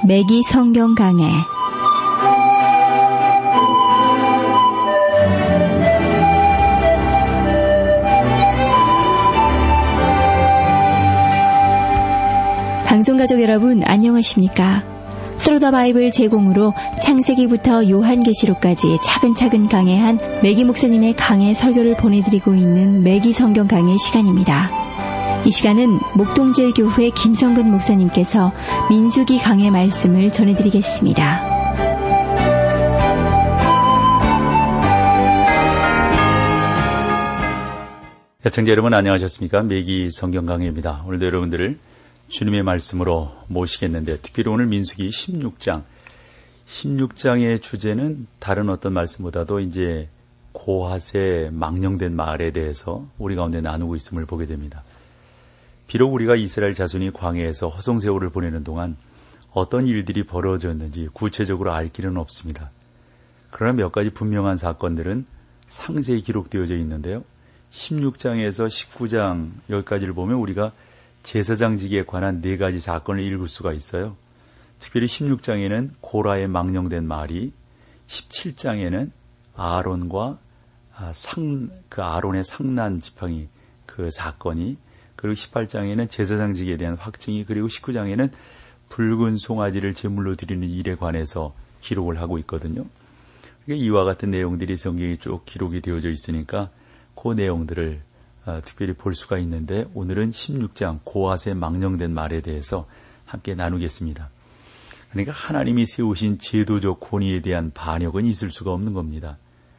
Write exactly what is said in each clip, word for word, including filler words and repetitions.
매기 성경 강해. 방송가족 여러분 안녕하십니까? 스루 더 바이블 제공으로 창세기부터 요한계시록까지 차근차근 강해한 매기 목사님의 강해 설교를 보내드리고 있는 매기 성경 강해 시간입니다. 이 시간은 목동제일교회 김성근 목사님께서 민수기 강해 말씀을 전해드리겠습니다. 시청자 여러분 안녕하셨습니까? 매기 성경 강해입니다. 오늘도 여러분들을 주님의 말씀으로 모시겠는데, 특별히 오늘 민수기 십육 장, 십육 장의 주제는 다른 어떤 말씀보다도 이제 고핫의 망령된 말에 대해서 우리 가운데 나누고 있음을 보게 됩니다. 비록 우리가 이스라엘 자손이 광야에서 허송세월을 보내는 동안 어떤 일들이 벌어졌는지 구체적으로 알 길은 없습니다. 그러나 몇 가지 분명한 사건들은 상세히 기록되어져 있는데요. 십육 장에서 십구 장 여기까지를 보면 우리가 제사장직에 관한 네 가지 사건을 읽을 수가 있어요. 특별히 십육 장에는 고라의 망령된 말이, 십칠 장에는 아론과 상, 그 아론의 상난 지팡이 그 사건이, 그리고 십팔 장에는 제사장직에 대한 확증이, 그리고 십구 장에는 붉은 송아지를 제물로 드리는 일에 관해서 기록을 하고 있거든요. 그러니까 이와 같은 내용들이 성경에 쭉 기록이 되어져 있으니까 그 내용들을 어, 특별히 볼 수가 있는데, 오늘은 십육 장 고핫의 망령된 말에 대해서 함께 나누겠습니다. 그러니까 하나님이 세우신 제도적 권위에 대한 반역은 있을 수가 없는 겁니다.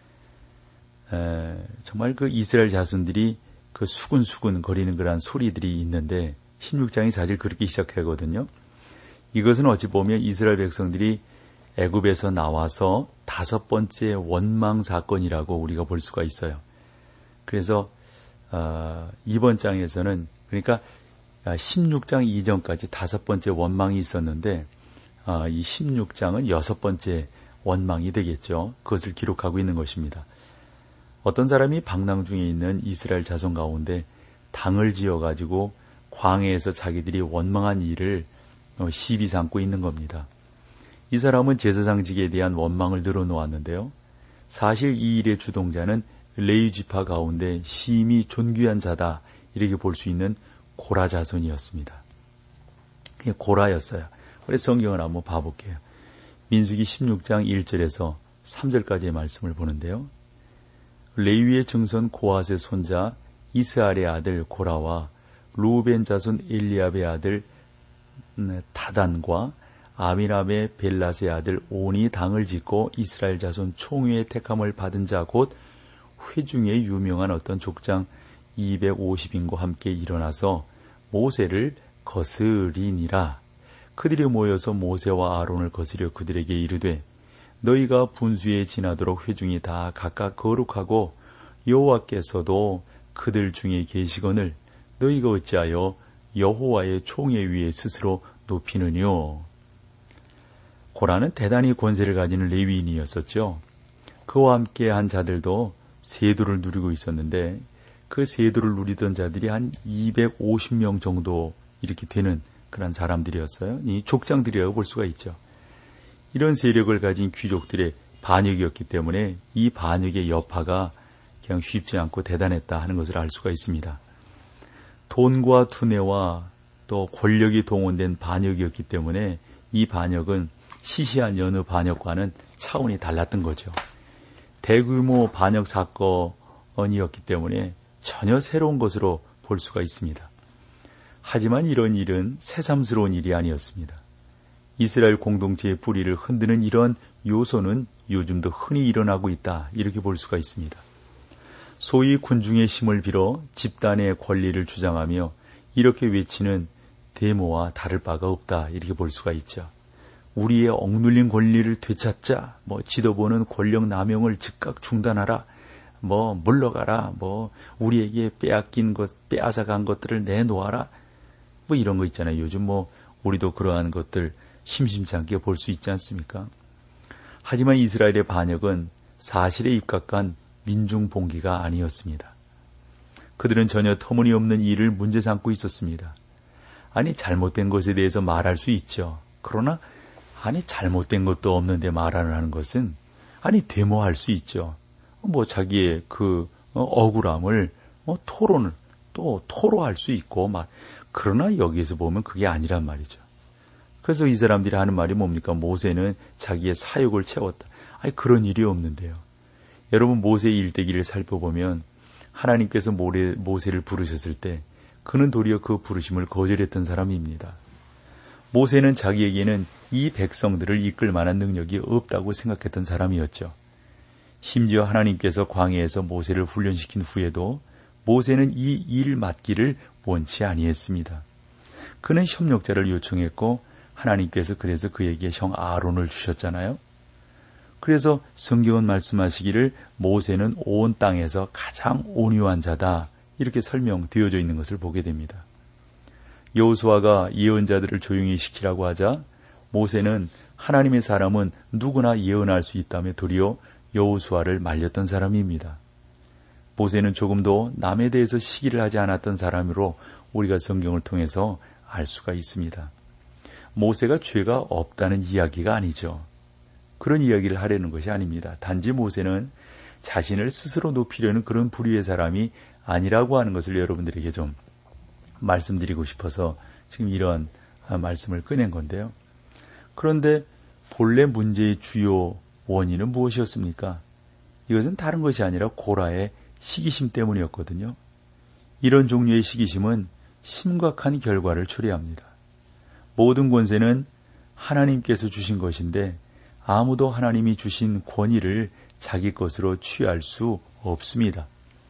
에, 정말 그 이스라엘 자손들이 그 수근수근 거리는 그런 소리들이 있는데, 십육 장이 사실 그렇게 시작하거든요. 이것은 어찌 보면 이스라엘 백성들이 애굽에서 나와서 다섯 번째 원망 사건이라고 우리가 볼 수가 있어요. 그래서 어, 이번 장에서는, 그러니까 십육 장 이전까지 다섯 번째 원망이 있었는데, 어, 이 십육 장은 여섯 번째 원망이 되겠죠. 그것을 기록하고 있는 것입니다. 어떤 사람이 방랑 중에 있는 이스라엘 자손 가운데 당을 지어가지고 광야에서 자기들이 원망한 일을 어, 시비 삼고 있는 겁니다. 이 사람은 제사장직에 대한 원망을 늘어놓았는데요. 사실 이 일의 주동자는 레위 지파 가운데 심히 존귀한 자다, 이렇게 볼 수 있는 고라 자손이었습니다. 고라였어요. 그래서 성경을 한번 봐볼게요. 민수기 십육 장 일 절에서 삼 절까지의 말씀을 보는데요. 레위의 증손 고핫의 손자 이스알의 아들 고라와 루벤 자손 엘리압의 아들 다단과 아미람의 벨랏의 아들 온이 당을 짓고 이스라엘 자손 총회의 택함을 받은 자 곧 회중에 유명한 어떤 족장 이백오십 인과 함께 일어나서 모세를 거스리니라. 그들이 모여서 모세와 아론을 거스려 그들에게 이르되, 너희가 분수에 지나도록 회중이 다 각각 거룩하고 여호와께서도 그들 중에 계시거늘 너희가 어찌하여 여호와의 총회 위에 스스로 높이느뇨. 고라는 대단히 권세를 가지는 레위인이었었죠. 그와 함께 한 자들도 세도를 누리고 있었는데, 그 세도를 누리던 자들이 한 이백오십 명 정도 이렇게 되는 그런 사람들이었어요. 이 족장들이라고 볼 수가 있죠. 이런 세력을 가진 귀족들의 반역이었기 때문에 이 반역의 여파가 그냥 쉽지 않고 대단했다 하는 것을 알 수가 있습니다. 돈과 두뇌와 또 권력이 동원된 반역이었기 때문에 이 반역은 시시한 여느 반역과는 차원이 달랐던 거죠. 대규모 반역 사건이었기 때문에 전혀 새로운 것으로 볼 수가 있습니다. 하지만 이런 일은 새삼스러운 일이 아니었습니다. 이스라엘 공동체의 뿌리를 흔드는 이런 요소는 요즘도 흔히 일어나고 있다, 이렇게 볼 수가 있습니다. 소위 군중의 힘을 빌어 집단의 권리를 주장하며 이렇게 외치는 데모와 다를 바가 없다, 이렇게 볼 수가 있죠. 우리의 억눌린 권리를 되찾자, 뭐 지도부는 권력 남용을 즉각 중단하라, 뭐 물러가라, 뭐 우리에게 빼앗긴 것, 빼앗아간 것들을 내놓아라, 뭐 이런 거 있잖아요. 요즘 뭐 우리도 그러한 것들 심심치 않게 볼 수 있지 않습니까? 하지만 이스라엘의 반역은 사실에 입각한 민중 봉기가 아니었습니다. 그들은 전혀 터무니없는 일을 문제 삼고 있었습니다. 아니, 잘못된 것에 대해서 말할 수 있죠. 그러나 아니 잘못된 것도 없는데 말을 하는 것은 아니 데모할 수 있죠. 뭐 자기의 그 억울함을 뭐 토론을 또 토로할 수 있고 막 그러나 여기에서 보면 그게 아니란 말이죠. 그래서 이 사람들이 하는 말이 뭡니까? 모세는 자기의 사욕을 채웠다. 아니 그런 일이 없는데요. 여러분 모세의 일대기를 살펴보면 하나님께서 모래, 모세를 부르셨을 때 그는 도리어 그 부르심을 거절했던 사람입니다. 모세는 자기에게는 이 백성들을 이끌 만한 능력이 없다고 생각했던 사람이었죠. 심지어 하나님께서 광야에서 모세를 훈련시킨 후에도 모세는 이 일 맡기를 원치 아니했습니다. 그는 협력자를 요청했고 하나님께서 그래서 그에게 형 아론을 주셨잖아요. 그래서 성경은 말씀하시기를 모세는 온 땅에서 가장 온유한 자다 이렇게 설명되어져 있는 것을 보게 됩니다. 여호수아가 예언자들을 조용히 시키라고 하자 모세는 하나님의 사람은 누구나 예언할 수 있다며 도리어 여호수아를 말렸던 사람입니다. 모세는 조금도 남에 대해서 시기를 하지 않았던 사람으로 우리가 성경을 통해서 알 수가 있습니다. 모세가 죄가 없다는 이야기가 아니죠. 그런 이야기를 하려는 것이 아닙니다. 단지 모세는 자신을 스스로 높이려는 그런 부류의 사람이 아니라고 하는 것을 여러분들에게 좀 말씀드리고 싶어서 지금 이런 말씀을 꺼낸 건데요. 그런데 본래 문제의 주요 원인은 무엇이었습니까? 이것은 다른 것이 아니라 고라의 시기심 때문이었거든요. 이런 종류의 시기심은 심각한 결과를 초래합니다. 모든 권세는 하나님께서 주신 것인데 아무도 하나님이 주신 권위를 자기 것으로 취할 수 없습니다.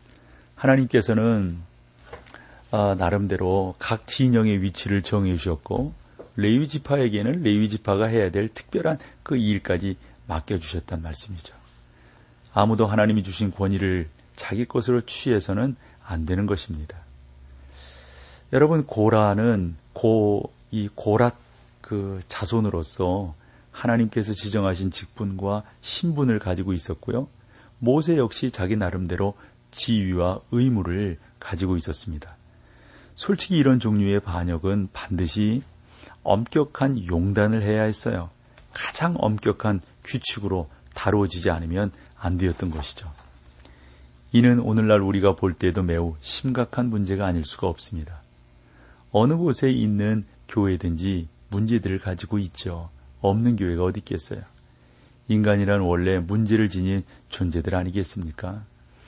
하나님께서는 아, 나름대로 각 진영의 위치를 정해 주셨고 레위 지파에게는 레위 지파가 해야 될 특별한 그 일까지 맡겨주셨단 말씀이죠. 아무도 하나님이 주신 권위를 자기 것으로 취해서는 안 되는 것입니다. 여러분 고라는 고, 이 고라 그 자손으로서 하나님께서 지정하신 직분과 신분을 가지고 있었고요. 모세 역시 자기 나름대로 지위와 의무를 가지고 있었습니다. 솔직히 이런 종류의 반역은 반드시 엄격한 용단을 해야 했어요. 가장 엄격한 규칙으로 다루어지지 않으면 안 되었던 것이죠. 이는 오늘날 우리가 볼 때에도 매우 심각한 문제가 아닐 수가 없습니다. 어느 곳에 있는 교회든지 문제들을 가지고 있죠. 없는 교회가 어디 있겠어요. 인간이란 원래 문제를 지닌 존재들 아니겠습니까?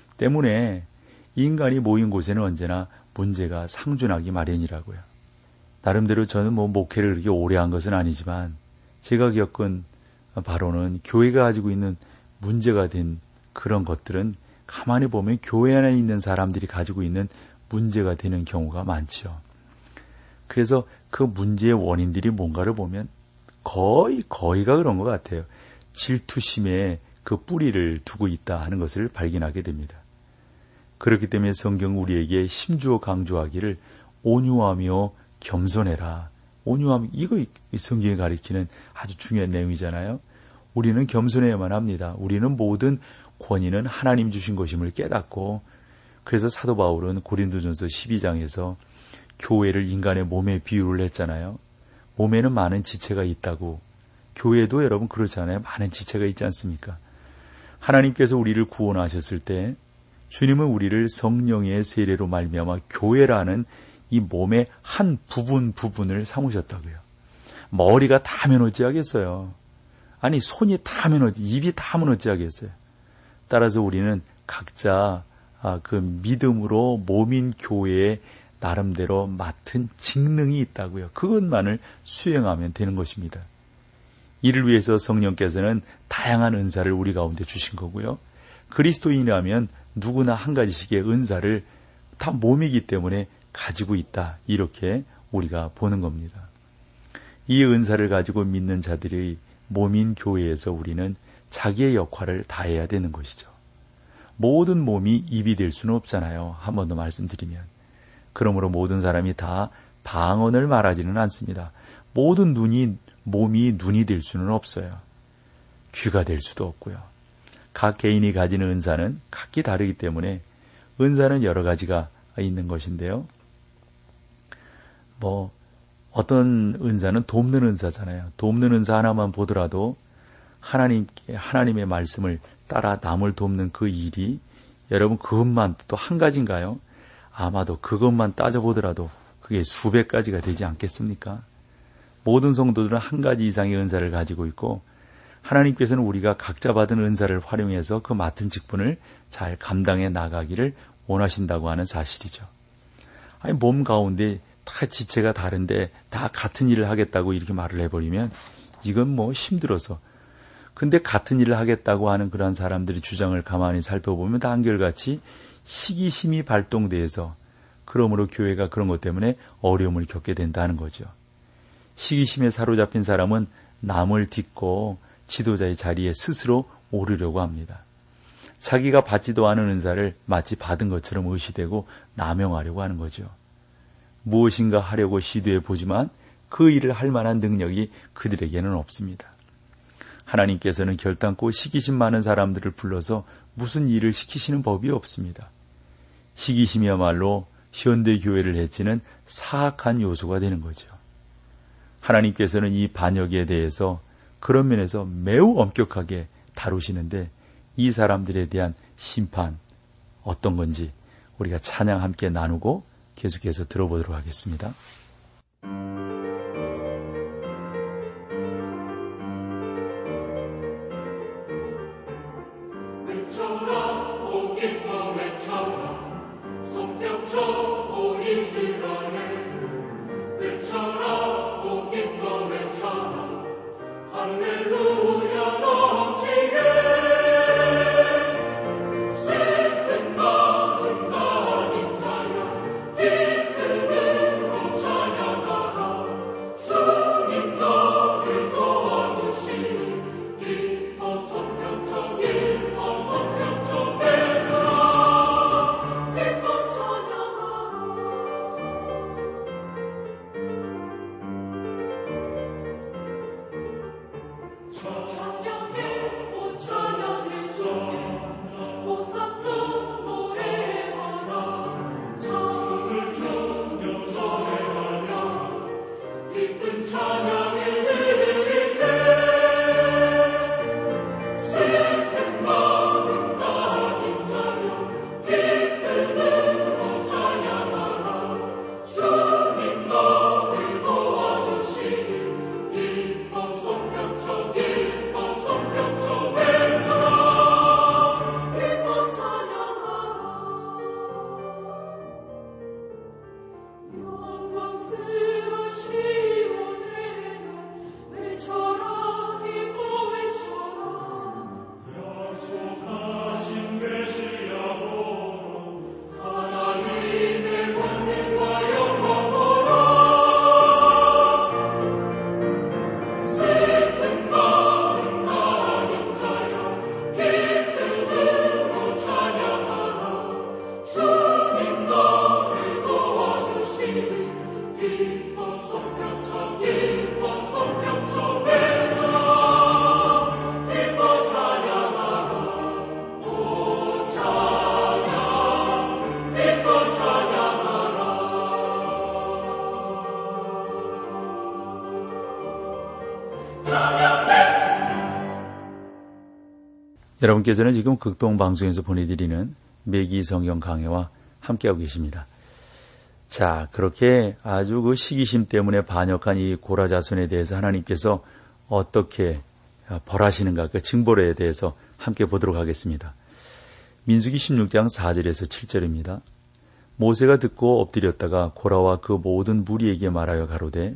때문에 인간이 모인 곳에는 언제나 문제가 상존하기 마련이라고요. 나름대로 저는 뭐 목회를 그렇게 오래 한 것은 아니지만 제가 겪은 바로는 교회가 가지고 있는 문제가 된 그런 것들은 가만히 보면 교회 안에 있는 사람들이 가지고 있는 문제가 되는 경우가 많죠. 그래서 그 문제의 원인들이 뭔가를 보면 거의 거의가 그런 것 같아요. 질투심에 그 뿌리를 두고 있다 하는 것을 발견하게 됩니다. 그렇기 때문에 성경 우리에게 힘주어 강조하기를 온유하며 겸손해라. 온유함, 이거 성경이 가리키는 아주 중요한 내용이잖아요. 우리는 겸손해야만 합니다. 우리는 모든 권위는 하나님 주신 것임을 깨닫고, 그래서 사도 바울은 고린도전서 십이 장에서 교회를 인간의 몸에 비유를 했잖아요. 몸에는 많은 지체가 있다고. 교회도 여러분 그렇잖아요. 많은 지체가 있지 않습니까? 하나님께서 우리를 구원하셨을 때 주님은 우리를 성령의 세례로 말미암아 교회라는 이 몸의 한 부분 부분을 삼으셨다고요. 머리가 다 하면 어찌하겠어요. 아니 손이 다 하면 어찌, 입이 다 하면 어찌하겠어요. 따라서 우리는 각자 그 믿음으로 몸인 교회에 나름대로 맡은 직능이 있다고요. 그것만을 수행하면 되는 것입니다. 이를 위해서 성령께서는 다양한 은사를 우리 가운데 주신 거고요. 그리스도인이라면 누구나 한 가지씩의 은사를 다 몸이기 때문에 가지고 있다. 이렇게 우리가 보는 겁니다. 이 은사를 가지고 믿는 자들의 몸인 교회에서 우리는 자기의 역할을 다해야 되는 것이죠. 모든 몸이 입이 될 수는 없잖아요. 한 번 더 말씀드리면. 그러므로 모든 사람이 다 방언을 말하지는 않습니다. 모든 눈이 몸이 눈이 될 수는 없어요. 귀가 될 수도 없고요. 각 개인이 가지는 은사는 각기 다르기 때문에 은사는 여러 가지가 있는 것인데요. 뭐 어떤 은사는 돕는 은사잖아요. 돕는 은사 하나만 보더라도 하나님께, 하나님의 말씀을 따라 남을 돕는 그 일이 여러분 그것만 또 한 가지인가요? 아마도 그것만 따져보더라도 그게 수백 가지가 되지 않겠습니까? 모든 성도들은 한 가지 이상의 은사를 가지고 있고 하나님께서는 우리가 각자 받은 은사를 활용해서 그 맡은 직분을 잘 감당해 나가기를 원하신다고 하는 사실이죠. 아니 몸 가운데 다 지체가 다른데 다 같은 일을 하겠다고 이렇게 말을 해버리면 이건 뭐 힘들어서. 근데 같은 일을 하겠다고 하는 그런 사람들의 주장을 가만히 살펴보면 다 한결같이 시기심이 발동돼서 그러므로 교회가 그런 것 때문에 어려움을 겪게 된다는 거죠. 시기심에 사로잡힌 사람은 남을 딛고 지도자의 자리에 스스로 오르려고 합니다. 자기가 받지도 않은 은사를 마치 받은 것처럼 의시되고 남용하려고 하는 거죠. 무엇인가 하려고 시도해 보지만 그 일을 할 만한 능력이 그들에게는 없습니다. 하나님께서는 결단코 시기심 많은 사람들을 불러서 무슨 일을 시키시는 법이 없습니다. 시기심이야말로 현대 교회를 해치는 사악한 요소가 되는 거죠. 하나님께서는 이 반역에 대해서 그런 면에서 매우 엄격하게 다루시는데 이 사람들에 대한 심판 어떤 건지 우리가 찬양 함께 나누고 계속해서 들어보도록 하겠습니다. 여러분께서는 지금 극동방송에서 보내드리는 매기 성경 강해와 함께하고 계십니다. 자, 그렇게 아주 그 시기심 때문에 반역한 이 고라 자손에 대해서 하나님께서 어떻게 벌하시는가 그 징벌에 대해서 함께 보도록 하겠습니다. 민수기 십육 장 사 절에서 칠 절입니다. 모세가 듣고 엎드렸다가 고라와 그 모든 무리에게 말하여 가로되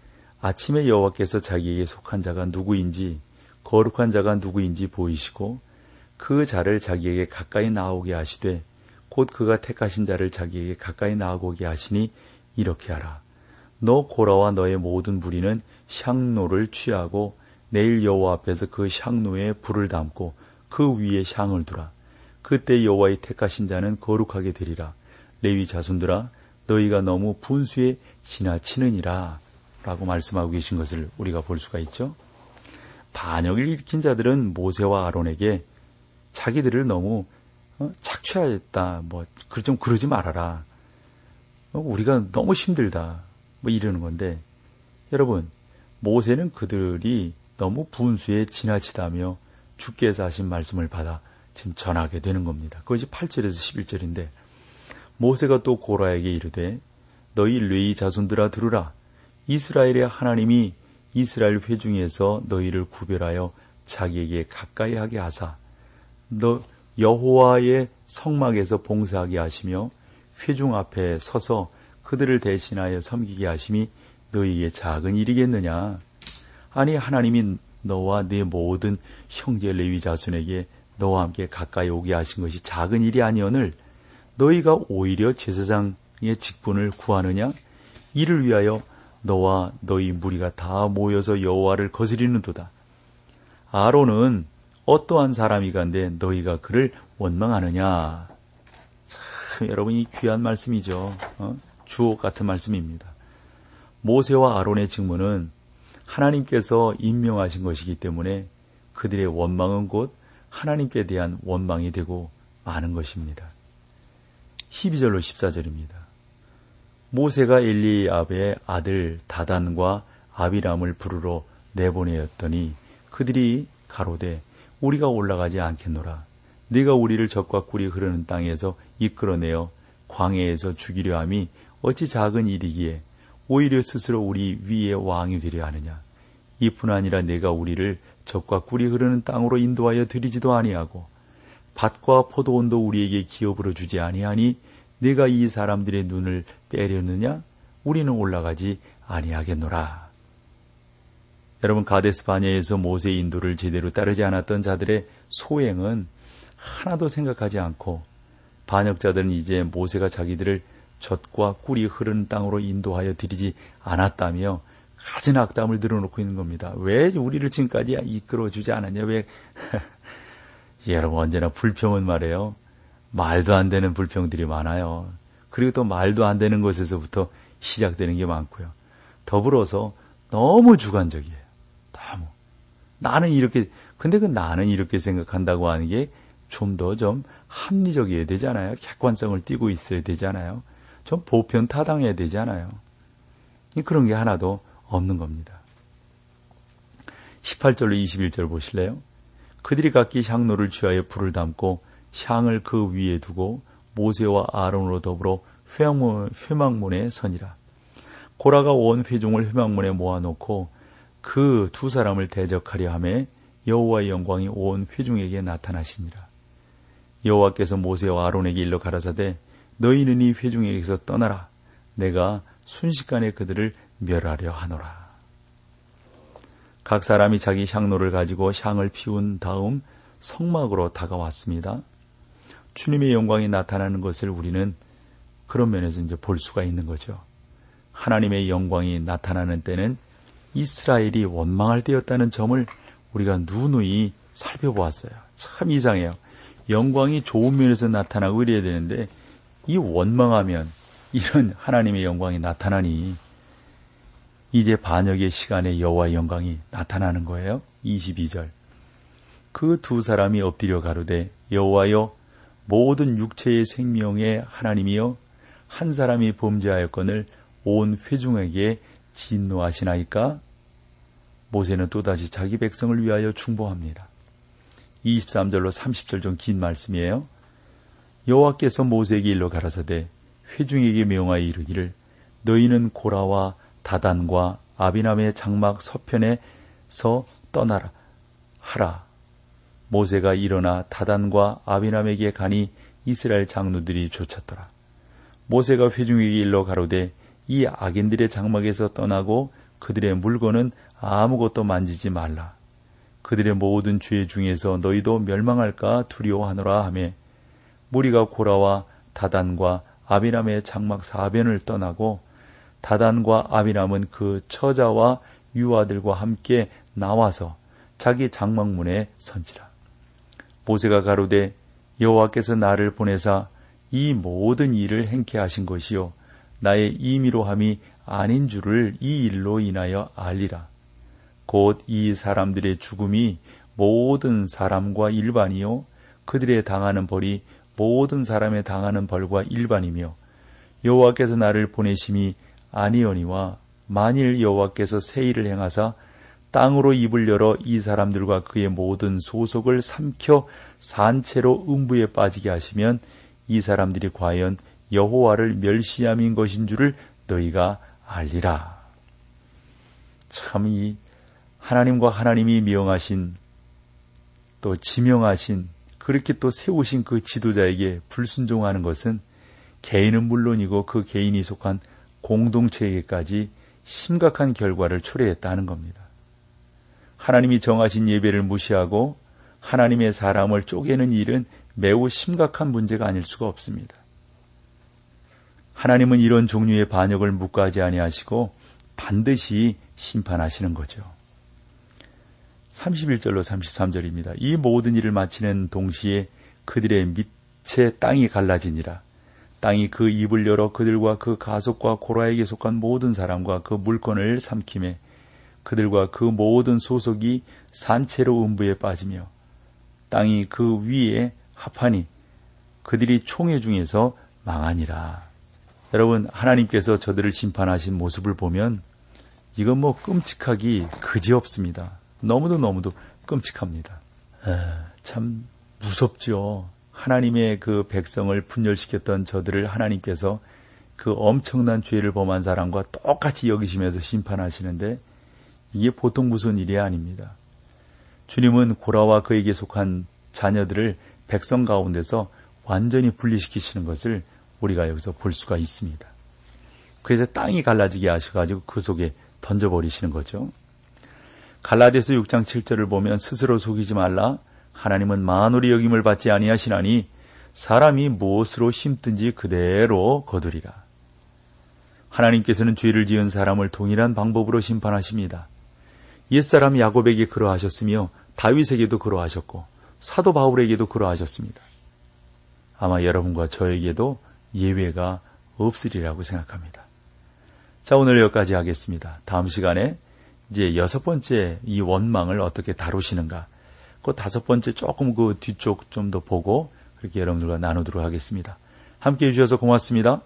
아침에 여호와께서 자기에게 속한 자가 누구인지 거룩한 자가 누구인지 보이시고 그 자를 자기에게 가까이 나오게 하시되 곧 그가 택하신 자를 자기에게 가까이 나오게 하시니 이렇게 하라. 너 고라와 너의 모든 무리는 향로를 취하고 내일 여호와 앞에서 그 향로에 불을 담고 그 위에 향을 두라. 그때 여호와의 택하신 자는 거룩하게 되리라. 레위 자손들아 너희가 너무 분수에 지나치느니라 라고 말씀하고 계신 것을 우리가 볼 수가 있죠. 반역을 일으킨 자들은 모세와 아론에게 자기들을 너무 착취하였다. 뭐 좀 그러지 말아라. 우리가 너무 힘들다. 뭐 이러는 건데 여러분, 모세는 그들이 너무 분수에 지나치다며 주께서 하신 말씀을 받아 지금 전하게 되는 겁니다. 그것이 팔 절에서 십일 절인데 모세가 또 고라에게 이르되 너희 레위 자손들아 들으라. 이스라엘의 하나님이 이스라엘 회중에서 너희를 구별하여 자기에게 가까이 하게 하사 너 여호와의 성막에서 봉사하게 하시며 회중 앞에 서서 그들을 대신하여 섬기게 하심이 너희에게 작은 일이겠느냐. 아니 하나님이 너와 네 모든 형제 레위 자손에게 너와 함께 가까이 오게 하신 것이 작은 일이 아니오늘 너희가 오히려 제사장의 직분을 구하느냐. 이를 위하여 너와 너희 무리가 다 모여서 여호와를 거스리는도다. 아론은 어떠한 사람이간데 너희가 그를 원망하느냐. 참 여러분 이 귀한 말씀이죠. 어? 주옥 같은 말씀입니다. 모세와 아론의 직무는 하나님께서 임명하신 것이기 때문에 그들의 원망은 곧 하나님께 대한 원망이 되고 마는 것입니다. 십이 절로 십사 절입니다. 모세가 엘리압의 아들 다단과 아비람을 부르러 내보내었더니 그들이 가로되 우리가 올라가지 않겠노라. 네가 우리를 적과 꿀이 흐르는 땅에서 이끌어내어 광야에서 죽이려 함이 어찌 작은 일이기에 오히려 스스로 우리 위에 왕이 되려 하느냐. 이뿐 아니라 내가 우리를 적과 꿀이 흐르는 땅으로 인도하여 드리지도 아니하고 밭과 포도원도 우리에게 기업으로 주지 아니하니 내가 이 사람들의 눈을 빼려느냐. 우리는 올라가지 아니하겠노라. 여러분 가데스 바냐에서 모세의 인도를 제대로 따르지 않았던 자들의 소행은 하나도 생각하지 않고 반역자들은 이제 모세가 자기들을 젖과 꿀이 흐르는 땅으로 인도하여 드리지 않았다며 가진 악담을 늘어놓고 있는 겁니다. 왜 우리를 지금까지 이끌어주지 않았냐. 왜 여러분 언제나 불평은 말이에요. 말도 안 되는 불평들이 많아요. 그리고 또 말도 안 되는 것에서부터 시작되는 게 많고요. 더불어서 너무 주관적이에요. 너무. 나는 이렇게, 근데 그 나는 이렇게 생각한다고 하는 게 좀 더 좀 합리적이어야 되잖아요. 객관성을 띠고 있어야 되잖아요. 좀 보편 타당해야 되잖아요. 그런 게 하나도 없는 겁니다. 십팔 절로 이십일 절 보실래요? 그들이 각기 향로를 취하여 불을 담고 향을 그 위에 두고 모세와 아론으로 더불어 회막문, 회막문에 서니라. 고라가 온 회중을 회막문에 모아놓고 그 두 사람을 대적하려 하매 여호와의 영광이 온 회중에게 나타나시니라. 여호와께서 모세와 아론에게 일러 가라사대 너희는 이 회중에게서 떠나라. 내가 순식간에 그들을 멸하려 하노라. 각 사람이 자기 향로를 가지고 향을 피운 다음 성막으로 다가왔습니다. 주님의 영광이 나타나는 것을 우리는 그런 면에서 이제 볼 수가 있는 거죠. 하나님의 영광이 나타나는 때는 이스라엘이 원망할 때였다는 점을 우리가 누누이 살펴보았어요. 참 이상해요. 영광이 좋은 면에서 나타나고 이래야 되는데 이 원망하면 이런 하나님의 영광이 나타나니 이제 반역의 시간에 여호와의 영광이 나타나는 거예요. 이십이 절. 그 두 사람이 엎드려 가로되 여호와여 모든 육체의 생명의 하나님이여 한 사람이 범죄하였거늘 온 회중에게 진노하시나이까. 모세는 또다시 자기 백성을 위하여 중보합니다. 이십삼 절로 삼십 절 좀 긴 말씀이에요. 여호와께서 모세에게 일러 가라사대 회중에게 명하여 이르기를 너희는 고라와 다단과 아비람의 장막 서편에서 떠나라 하라. 모세가 일어나 다단과 아비람에게 가니 이스라엘 장로들이 쫓았더라. 모세가 회중에게 일러 가로되 이 악인들의 장막에서 떠나고 그들의 물건은 아무것도 만지지 말라. 그들의 모든 죄 중에서 너희도 멸망할까 두려워하노라 하며 무리가 고라와 다단과 아비람의 장막 사변을 떠나고 다단과 아비람은 그 처자와 유아들과 함께 나와서 자기 장막문에 선지라. 모세가 가로되 여호와께서 나를 보내사 이 모든 일을 행케 하신 것이요 나의 임의로 함이 아닌 줄을 이 일로 인하여 알리라. 곧 이 사람들의 죽음이 모든 사람과 일반이요 그들의 당하는 벌이 모든 사람의 당하는 벌과 일반이며 여호와께서 나를 보내심이 아니오니와 만일 여호와께서 새 일을 행하사 땅으로 입을 열어 이 사람들과 그의 모든 소속을 삼켜 산채로 음부에 빠지게 하시면 이 사람들이 과연 여호와를 멸시함인 것인 줄을 너희가 알리라. 참 이 하나님과 하나님이 명하신 또 지명하신 그렇게 또 세우신 그 지도자에게 불순종하는 것은 개인은 물론이고 그 개인이 속한 공동체에게까지 심각한 결과를 초래했다는 겁니다. 하나님이 정하신 예배를 무시하고 하나님의 사람을 쪼개는 일은 매우 심각한 문제가 아닐 수가 없습니다. 하나님은 이런 종류의 반역을 묵과하지 아니하시고 반드시 심판하시는 거죠. 삼십일 절로 삼십삼 절입니다. 이 모든 일을 마치는 동시에 그들의 밑에 땅이 갈라지니라. 땅이 그 입을 열어 그들과 그 가속과 고라에게 속한 모든 사람과 그 물건을 삼키매 그들과 그 모든 소속이 산채로 음부에 빠지며 땅이 그 위에 합하니 그들이 총회 중에서 망하니라. 여러분, 하나님께서 저들을 심판하신 모습을 보면 이건 뭐 끔찍하기 그지없습니다. 너무도 너무도 끔찍합니다. 에, 참 무섭죠. 하나님의 그 백성을 분열시켰던 저들을 하나님께서 그 엄청난 죄를 범한 사람과 똑같이 여기시면서 심판하시는데 이게 보통 무서운 일이 아닙니다. 주님은 고라와 그에게 속한 자녀들을 백성 가운데서 완전히 분리시키시는 것을 우리가 여기서 볼 수가 있습니다. 그래서 땅이 갈라지게 하셔가지고 그 속에 던져버리시는 거죠. 갈라디아서 육 장 칠 절을 보면 스스로 속이지 말라. 하나님은 만홀이 여김을 받지 아니하시나니 사람이 무엇으로 심든지 그대로 거두리라. 하나님께서는 죄를 지은 사람을 동일한 방법으로 심판하십니다. 옛사람 야곱에게 그러하셨으며 다윗에게도 그러하셨고 사도 바울에게도 그러하셨습니다. 아마 여러분과 저에게도 예외가 없으리라고 생각합니다. 자, 오늘 여기까지 하겠습니다. 다음 시간에 이제 여섯 번째 이 원망을 어떻게 다루시는가, 그 다섯 번째 조금 그 뒤쪽 좀 더 보고 그렇게 여러분들과 나누도록 하겠습니다. 함께해 주셔서 고맙습니다.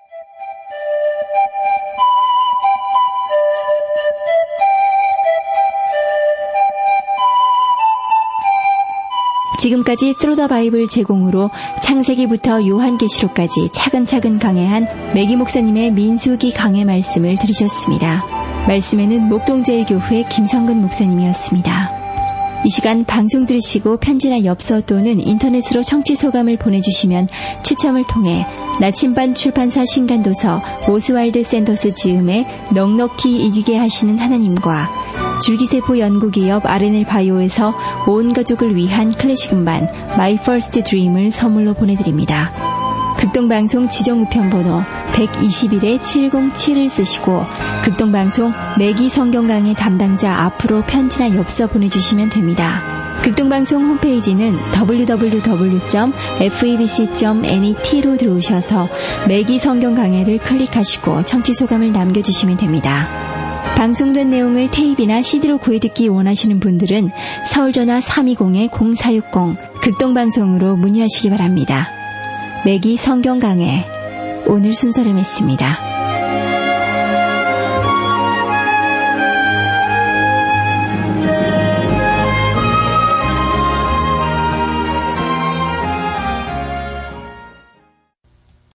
지금까지 Through the Bible 제공으로 창세기부터 요한계시록까지 차근차근 강해한 매기 목사님의 민수기 강해 말씀을 들으셨습니다. 말씀에는 목동제일교회 김성근 목사님이었습니다. 이 시간 방송 들으시고 편지나 엽서 또는 인터넷으로 청취 소감을 보내주시면 추첨을 통해 나침반 출판사 신간도서 오스왈드 샌더스 지음의 넉넉히 이기게 하시는 하나님과 줄기세포 연구기업 알엔엘 바이오에서 온 가족을 위한 클래식 음반 My First Dream을 선물로 보내드립니다. 극동방송 지정우편번호 백이십일 칠공칠을 쓰시고 극동방송 매기 성경강의 담당자 앞으로 편지나 엽서 보내주시면 됩니다. 극동방송 홈페이지는 더블유 더블유 더블유 점 에프이비씨 점 net로 들어오셔서 매기 성경강해를 클릭하시고 청취소감을 남겨주시면 됩니다. 방송된 내용을 테이프나 씨디로 구해듣기 원하시는 분들은 서울전화 삼이공 공사육공 극동방송으로 문의하시기 바랍니다. 매기 성경강해 오늘 순서를 맺습니다.